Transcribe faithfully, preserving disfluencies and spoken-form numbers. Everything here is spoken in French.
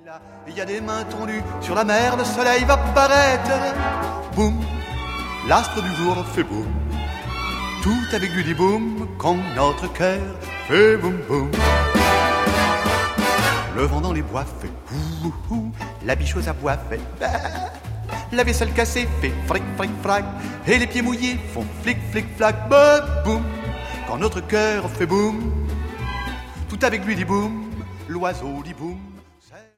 Il y a des mains tendues sur la mer, le soleil va paraître. Boum, l'astre du jour fait boum. Tout avec lui dit boum, quand notre cœur fait boum boum. Le vent dans les bois fait ouh ouh, la bicheuse à bois fait bah. La vaisselle cassée fait fric fric frac, et les pieds mouillés font flic flic flac, bah, boum. Quand notre cœur fait boum, tout avec lui dit boum, l'oiseau dit boum.